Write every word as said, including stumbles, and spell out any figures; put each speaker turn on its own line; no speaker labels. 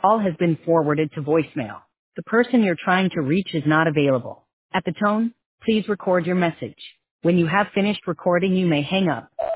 Call has been forwarded to voicemail. The person you're trying to reach is not available. At the tone, please record your message. When you have finished recording, you may hang up.